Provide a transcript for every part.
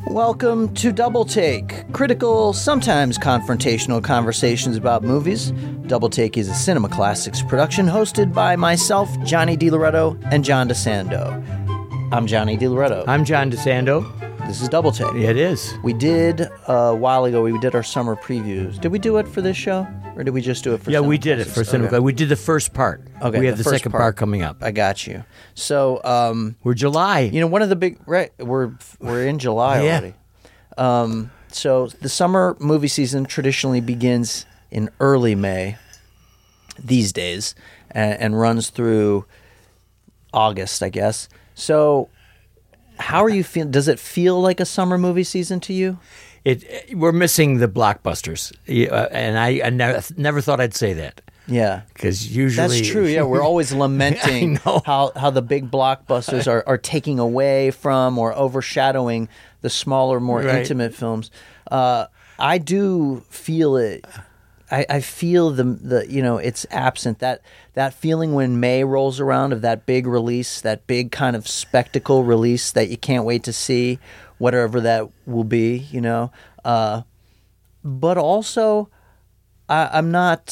Welcome to Double Take, critical, sometimes confrontational conversations about movies. Double Take is a Cinema Classics production hosted by myself, Johnny DiLoretto, and John DeSando. I'm Johnny DiLoretto. I'm John DeSando. This is Double Take. It is. We did, a while ago, we did our summer previews. Did we do it for this show? Or did we just do it for Yeah, Cinema we did it Classics? for Cinema Okay. Classics. We did the first part. Okay, We have the first second part coming up. I got you. So, We're July. you know, one of the big... Right, we're in July Yeah. already. So the summer movie season traditionally begins in early May these days and runs through August, I guess. So how are you feeling? Does it feel like a summer movie season to you? We're missing the blockbusters. And I never thought I'd say that. Yeah. Because usually... That's true, yeah. We're always lamenting I know. how the big blockbusters are taking away from or overshadowing the smaller, more Right. intimate films. I do feel it. I feel the you know, it's absent. That feeling when May rolls around of that big release, that big kind of spectacle release that you can't wait to see, whatever that will be, you know. But also, I'm not...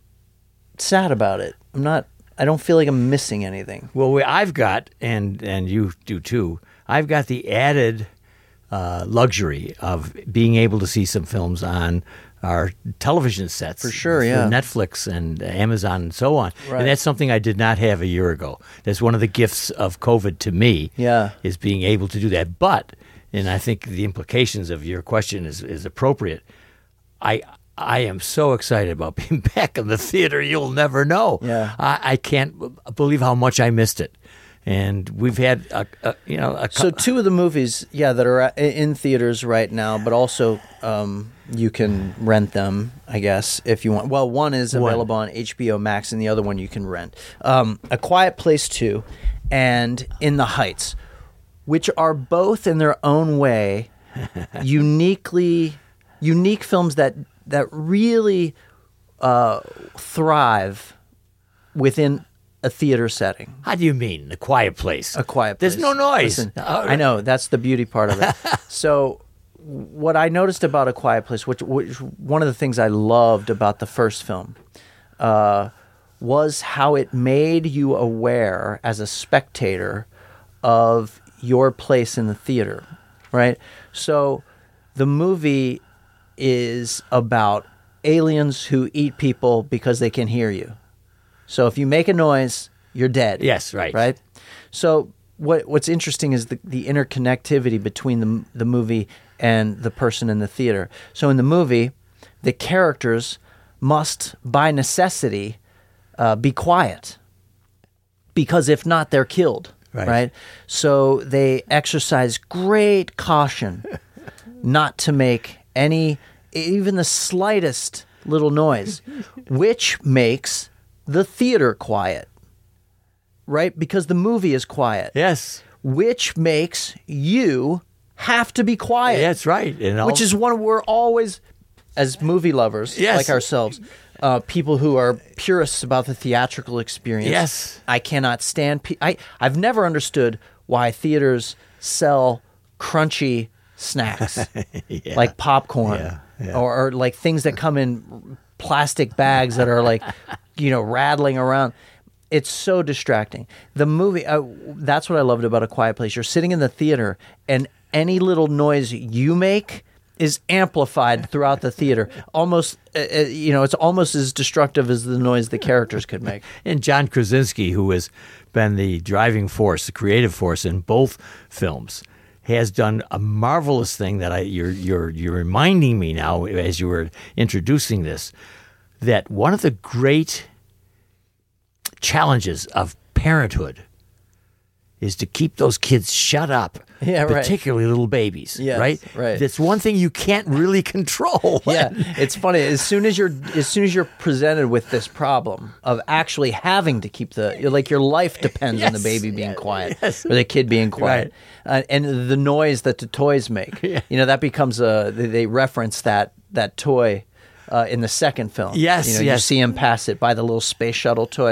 sad about it. I don't feel like I'm missing anything. Well, I've got, and you do too, I've got the added luxury of being able to see some films on our television sets. For sure, yeah. Netflix and Amazon and so on. Right. And that's something I did not have a year ago. That's one of the gifts of COVID to me, Yeah. is being able to do that. But, and I think the implications of your question is appropriate, I am so excited about being back in the theater. You'll never know. Yeah. I can't believe how much I missed it. And we've had So two of the movies, that are in theaters right now, but also you can rent them, I guess, if you want. Well, one is available on HBO Max, and the other one you can rent. A Quiet Place 2 and In the Heights, which are both in their own way unique films that really thrive within a theater setting. How do you mean, The Quiet Place? A Quiet Place. There's no noise. Listen, I know. That's the beauty part of it. So what I noticed about A Quiet Place, which one of the things I loved about the first film, was how it made you aware as a spectator of your place in the theater, right? So the movie is about aliens who eat people because they can hear you. So if you make a noise, you're dead. Yes, right. Right? So what's interesting is the interconnectivity between the movie and the person in the theater. So in the movie, the characters must, by necessity, be quiet. Because if not, they're killed. Right? So they exercise great caution not to make even the slightest little noise, which makes the theater quiet, right? Because the movie is quiet. Yes. Which makes you have to be quiet. That's right. Which is one we're always, as movie lovers, Yes. like ourselves, people who are purists about the theatrical experience. Yes. I cannot stand... I've never understood why theaters sell crunchy snacks Yeah. like popcorn Yeah. or like things that come in plastic bags that are like, rattling around. It's so distracting. The movie, that's what I loved about A Quiet Place. You're sitting in the theater and any little noise you make is amplified throughout the theater. Almost, it's almost as destructive as the noise the characters could make. And John Krasinski, who has been the driving force, the creative force in both films, has done a marvelous thing that you're reminding me now as you were introducing this, that one of the great challenges of parenthood is to keep those kids shut up, Yeah, right. particularly little babies, Yes, right? right. That's one thing you can't really control. Yeah, it's funny. As soon as you're presented with this problem of actually having to keep your life depends on the Yes, baby being yeah, quiet yes. or the kid being quiet, and the noise that the toys make. Yeah. That becomes they reference that toy. In the second film, Yes, you yes. see him pass it by the little space shuttle toy.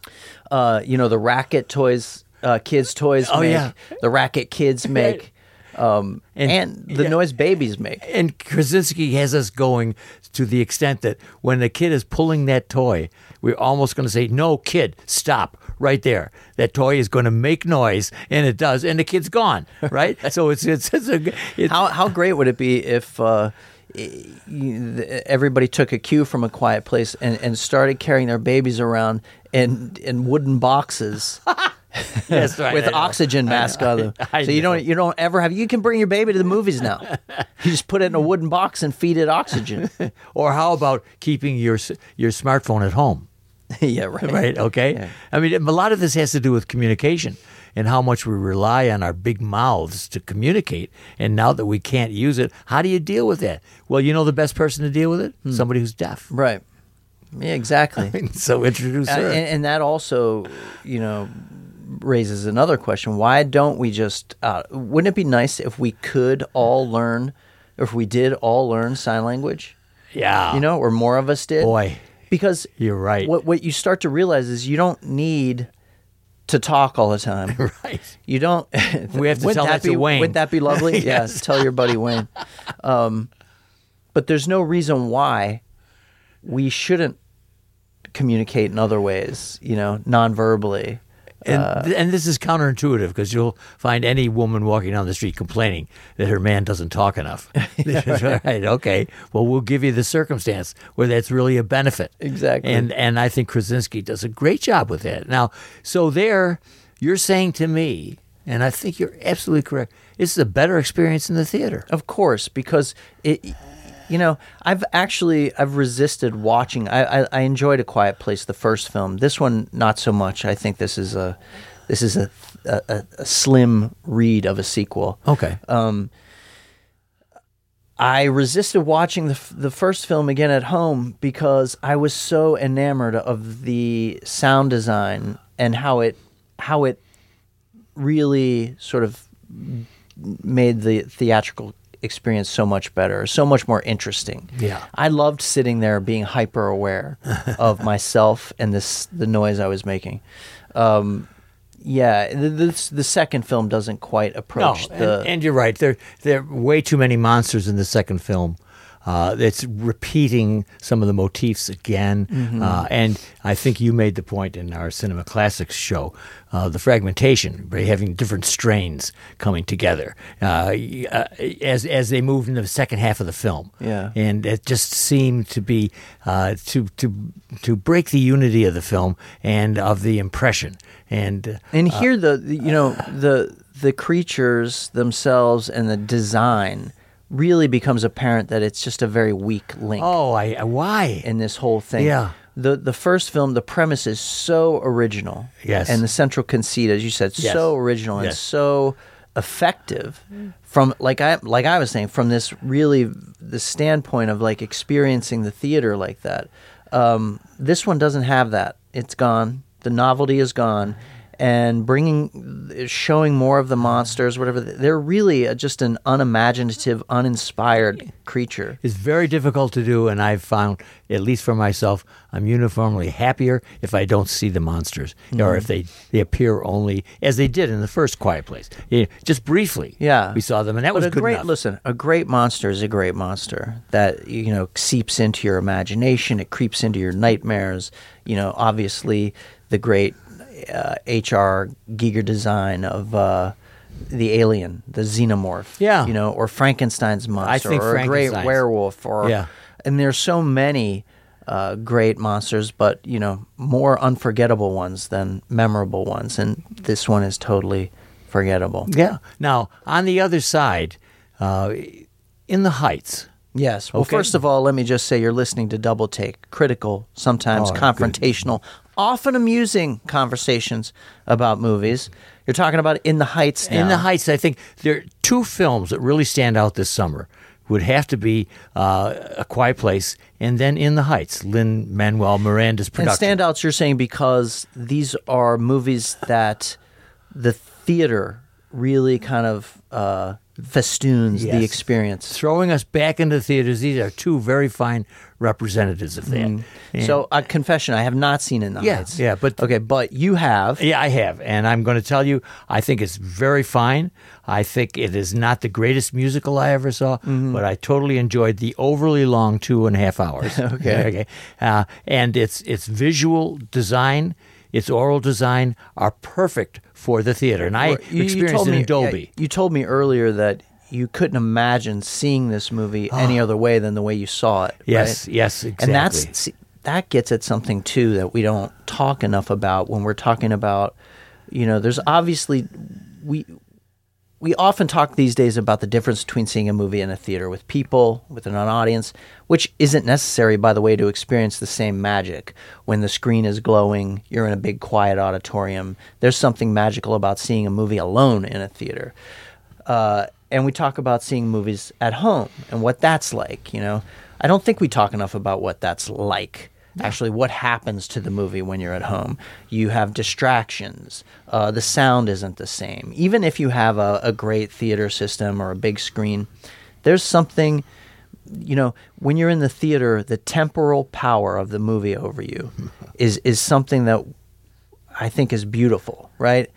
The racket toys, kids' toys Oh, make. yeah. The racket kids make. and the noise babies make. And Krasinski has us going to the extent that when the kid is pulling that toy, we're almost going to say, "No, kid, stop right there. That toy is going to make noise," and it does, and the kid's gone. Right? So it's How great would it be if everybody took a cue from A Quiet Place and started carrying their babies around in wooden boxes? That's right, with I know. oxygen mask on them. I So you know. don't ever have. You can bring your baby to the movies now. You just put it in a wooden box and feed it oxygen. Or how about keeping your smartphone at home? Yeah, right. Right, okay? Yeah. I mean, a lot of this has to do with communication and how much we rely on our big mouths to communicate. And now that we can't use it, how do you deal with that? Well, you know the best person to deal with it? Somebody who's deaf. Right. Yeah, exactly. So introduce her. And that also, raises another question. Why don't we just? Wouldn't it be nice if we could all learn, if we did all learn sign language? Yeah. Or more of us did. Boy, Because you're right. What you start to realize is you don't need to talk all the time. Right. You don't. We have to Wouldn't tell that to Wayne. Wouldn't that be lovely? Yes. Yeah, tell your buddy Wayne. But there's no reason why we shouldn't communicate in other ways, non-verbally. And this is counterintuitive because you'll find any woman walking down the street complaining that her man doesn't talk enough. Right, okay. Well, we'll give you the circumstance where that's really a benefit. Exactly. And I think Krasinski does a great job with that. Now, so there, you're saying to me, and I think you're absolutely correct, this is a better experience in the theater. Of course, because I've resisted watching. I enjoyed A Quiet Place, the first film. This one, not so much. I think this is a slim read of a sequel. Okay. I resisted watching the first film again at home because I was so enamored of the sound design and how it really sort of made the theatrical experience so much better, so much more interesting. Yeah. I loved sitting there being hyper aware of myself and the noise I was making. The second film doesn't quite approach and you're right. There are way too many monsters in the second film. It's repeating some of the motifs again. And I think you made the point in our Cinema Classics show, the fragmentation, by having different strains coming together as they moved into the second half of the film. Yeah. And it just seemed to be to break the unity of the film and of the impression. And here the creatures themselves and the design really becomes apparent that it's just a very weak link. Why? In this whole thing. Yeah. The first film, the premise is so original. Yes. And the central conceit, as you said, Yes. so original and Yes. so effective. From like I was saying, from this really the standpoint of like experiencing the theater like that. This one doesn't have that. It's gone. The novelty is gone. And showing more of the monsters, whatever, they're really just an unimaginative, uninspired creature. It's very difficult to do, and I've found, at least for myself, I'm uniformly happier if I don't see the monsters, or if they appear only as they did in the first Quiet Place. Just briefly, Yeah, we saw them, and that was good enough. Listen, a great monster is a great monster that seeps into your imagination. It creeps into your nightmares. Obviously, the great H.R. Giger design of the alien, the xenomorph, Yeah. Or Frankenstein's monster, think or a great Frankenstein's. werewolf, Yeah. And there's so many great monsters, but more unforgettable ones than memorable ones, and this one is totally forgettable. Yeah. Now, on the other side, in the Heights. Yes. Well, Okay. first of all, let me just say you're listening to Double Take, critical, sometimes confrontational, often amusing conversations about movies. You're talking about In the Heights now. In the Heights, I think there are two films that really stand out this summer. Would have to be A Quiet Place and then In the Heights, Lin-Manuel Miranda's And production. standouts, you're saying, because these are movies that the theater really kind of festoons the Yes. experience. Throwing us back into the theaters. These are two very fine representatives of that. And- So, confession, I have not seen In the Heights. yeah, but- okay, but you have. Yeah, I have. And I'm going to tell you, I think it's very fine. I think it is not the greatest musical I ever saw, but I totally enjoyed the overly long 2.5 hours. Okay. And its visual design, its oral design are perfect for the theater. And I experienced it in Dolby. You told me earlier that you couldn't imagine seeing this movie any other way than the way you saw it. Yes, right? yes, exactly. And that gets at something too that we don't talk enough about when we're talking about, there's obviously we often talk these days about the difference between seeing a movie in a theater with people, with an audience, which isn't necessary, by the way, to experience the same magic. When the screen is glowing, you're in a big quiet auditorium. There's something magical about seeing a movie alone in a theater. And we talk about seeing movies at home and what that's like, I don't think we talk enough about what that's like. Actually, what happens to the movie when you're at home? You have distractions. The sound isn't the same. Even if you have a great theater system or a big screen, there's something, when you're in the theater, the temporal power of the movie over you is something that I think is beautiful, right?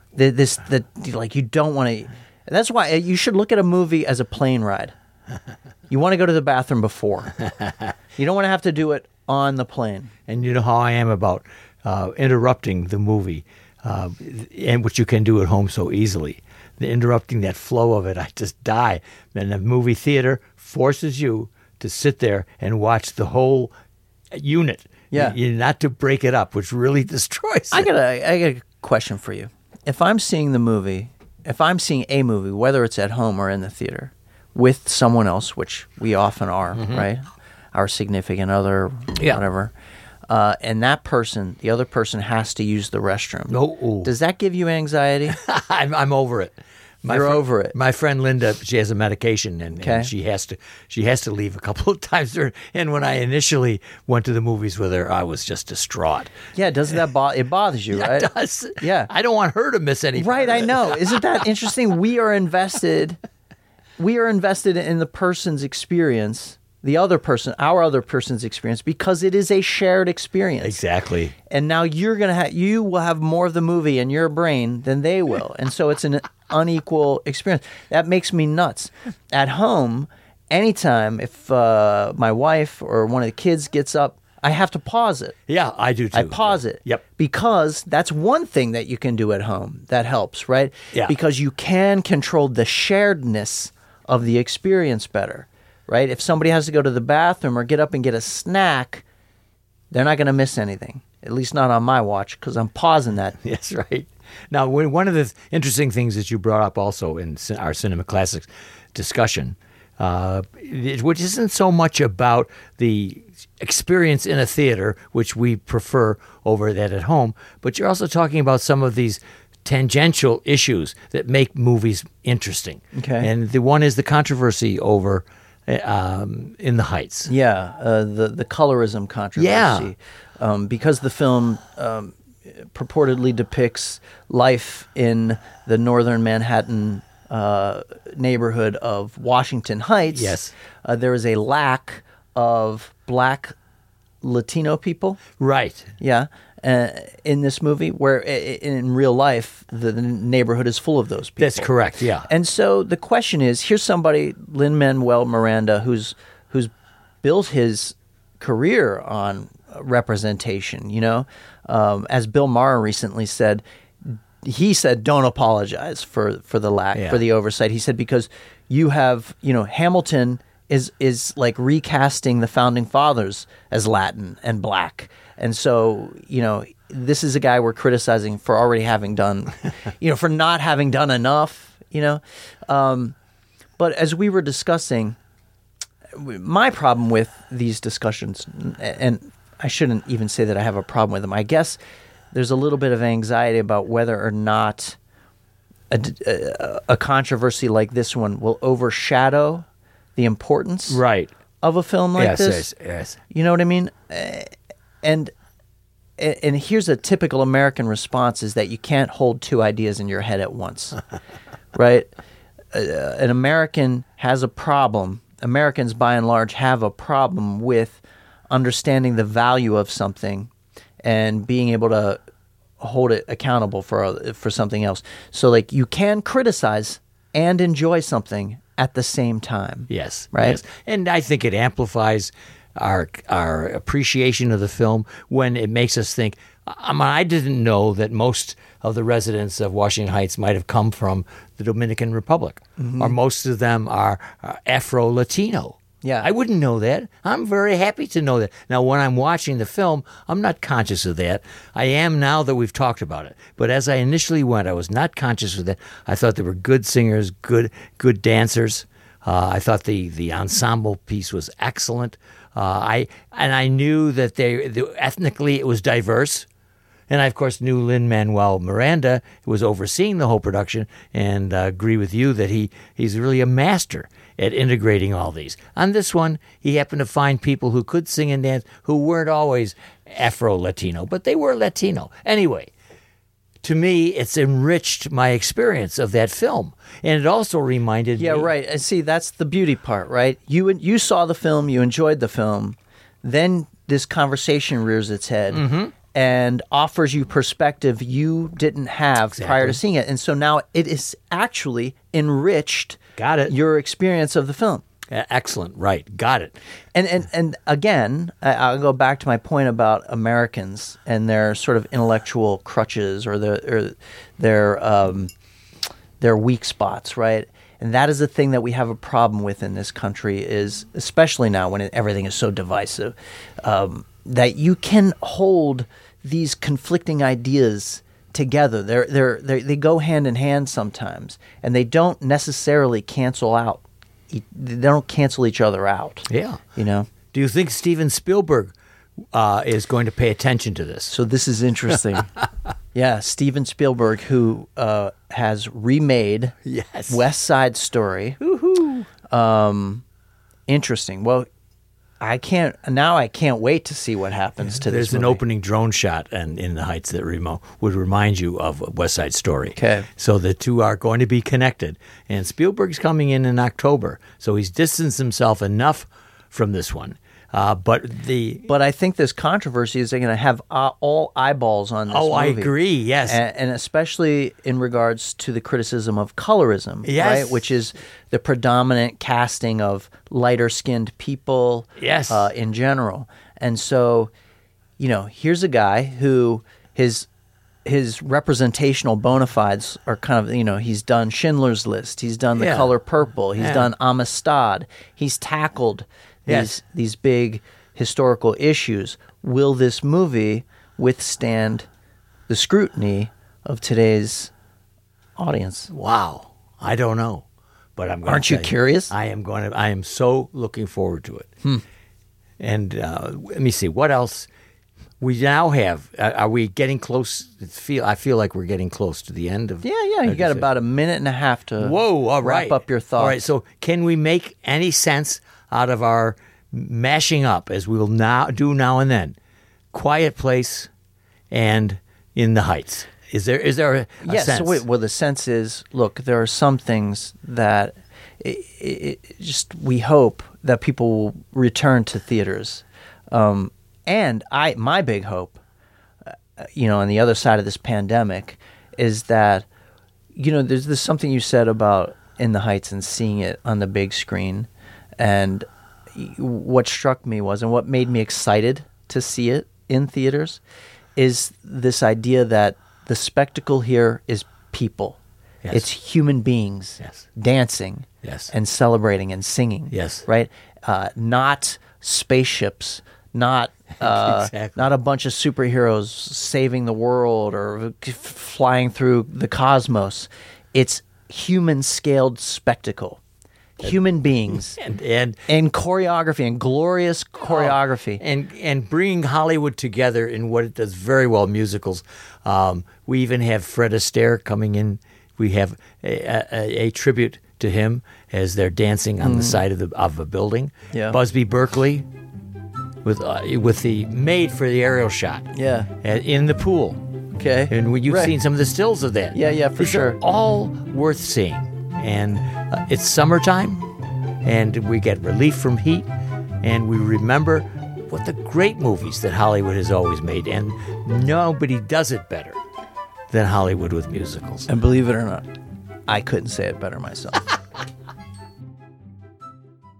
Like you don't want to. That's why you should look at a movie as a plane ride. You want to go to the bathroom before. You don't want to have to do it on the plane. And you know how I am about interrupting the movie, and which you can do at home so easily. Interrupting that flow of it, I just die. And the movie theater forces you to sit there and watch the whole unit. Yeah. Not to break it up, which really destroys it. I got a question for you. If I'm seeing a movie, whether it's at home or in the theater, with someone else, which we often are, right? Our significant other, whatever. And the other person has to use the restroom. No. Does that give you anxiety? I'm over it. You're over it. My friend Linda, she has a medication, and she has to leave a couple of times. And when I initially went to the movies with her, I was just distraught. Yeah, doesn't that it bothers you, right? It does. Yeah. I don't want her to miss anything. Right, I know. Isn't that interesting? We are invested in the person's experience, our other person's experience, because it is a shared experience. Exactly. And now you will have more of the movie in your brain than they will. And so it's an unequal experience. That makes me nuts. At home, anytime if my wife or one of the kids gets up, I have to pause it. Yeah, I do too. I pause it. Yep. Because that's one thing that you can do at home that helps, right? Yeah. Because you can control the sharedness of the experience better, right? If somebody has to go to the bathroom or get up and get a snack, they're not going to miss anything, at least not on my watch, because I'm pausing that. Yes, right. Now, one of the interesting things that you brought up also in our Cinema Classics discussion, which isn't so much about the experience in a theater, which we prefer over that at home, but you're also talking about some of these tangential issues that make movies interesting. Okay. And the one is the controversy over In the Heights. Yeah, the colorism controversy. Yeah. Because the film purportedly depicts life in the northern Manhattan neighborhood of Washington Heights. Yes. There is a lack of black Latino people. Right. Yeah. In this movie, where in real life, the neighborhood is full of those people. That's correct, yeah. And so the question is, here's somebody, Lin-Manuel Miranda, who's built his career on representation, as Bill Maher recently said. He said, don't apologize for the oversight. He said, because you have, Hamilton is like recasting the founding fathers as Latin and black. And so, this is a guy we're criticizing for already having done, for not having done enough, But as we were discussing, my problem with these discussions, and I shouldn't even say that I have a problem with them, I guess there's a little bit of anxiety about whether or not a controversy like this one will overshadow the importance of a film like this. Yes. You know what I mean? And here's a typical American response, is that you can't hold two ideas in your head at once, right? an American has a problem. Americans, by and large, have a problem with understanding the value of something and being able to hold it accountable for something else. So, like, you can criticize and enjoy something at the same time. Yes. Right? Yes. And I think it amplifies our appreciation of the film when it makes us think. I didn't know that most of the residents of Washington Heights might have come from the Dominican Republic, or most of them are Afro-Latino. Yeah. I wouldn't know that. I'm very happy to know that. Now, when I'm watching the film, I'm not conscious of that. I am now that we've talked about it. But as I initially went, I was not conscious of that. I thought there were good singers, good dancers. I thought the ensemble piece was excellent. I knew that ethnically it was diverse. And I, of course, knew Lin-Manuel Miranda, who was overseeing the whole production, and agree with you that he's really a master at integrating all these. On this one, he happened to find people who could sing and dance who weren't always Afro-Latino, but they were Latino. Anyway, to me, it's enriched my experience of that film. And it also reminded me... Yeah, right. And see, that's the beauty part, right? You saw the film, you enjoyed the film, then this conversation rears its head and offers you perspective you didn't have prior to seeing it. And so now it is actually enriched your experience of the film. Excellent. Right. Got it. And again, I'll go back to my point about Americans and their sort of intellectual crutches or their weak spots, right? And that is the thing that we have a problem with in this country, is especially now when everything is so divisive, that you can hold these conflicting ideas together. They go hand in hand sometimes, and they don't necessarily cancel out. They don't cancel each other out. Yeah. You know? Do you think Steven Spielberg is going to pay attention to this? So this is interesting. Yeah, Steven Spielberg, who has remade West Side Story. Woohoo! Interesting. Well, I can't wait to see what happens to this There's movie. an opening drone shot in the Heights that would remind you of West Side Story. Okay. So the two are going to be connected. And Spielberg's coming in October, so he's distanced himself enough from this one. But I think this controversy is they're going to have all eyeballs on this movie. Oh, I agree, yes. And especially in regards to the criticism of colorism, Yes. right? Which is the predominant casting of lighter-skinned people Yes. In general. And so, here's a guy who his representational bona fides are kind of, he's done Schindler's List, he's done The Color Purple, he's done Amistad, he's tackled these big historical issues. Will this movie withstand the scrutiny of today's audience? wow, I don't know. But I'm going Aren't you curious? I am so looking forward to it. And let me see, what else we now have? Are we getting close? I feel like we're getting close to the end of. Yeah. You got about a minute and a half to all right. wrap up your thoughts. All right. So, can we make any sense out of our mashing up, as we will now and then, Quiet Place and In the Heights? Is there a yes, sense? So the sense is, look, there are some things that we hope that people will return to theaters. And my big hope, on the other side of this pandemic, is that, there's something you said about In the Heights and seeing it on the big screen. And what struck me was, and what made me excited to see it in theaters, is this idea that the spectacle here is people. Yes. It's human beings dancing and celebrating and singing. Yes. Right? Not spaceships, not Exactly. not a bunch of superheroes saving the world or flying through the cosmos. It's human-scaled spectacle. Human beings and choreography and glorious choreography and bringing Hollywood together in what it does very well, musicals. We even have Fred Astaire coming in. We have a tribute to him as they're dancing on the side of a building. Yeah. Busby Berkeley with the made for the aerial shot. Yeah. In the pool. Okay. And you've Right. seen some of the stills of that. Yeah, for These sure. are all worth seeing. And it's summertime, and we get relief from heat, and we remember what the great movies that Hollywood has always made, and nobody does it better than Hollywood with musicals. And believe it or not, I couldn't say it better myself.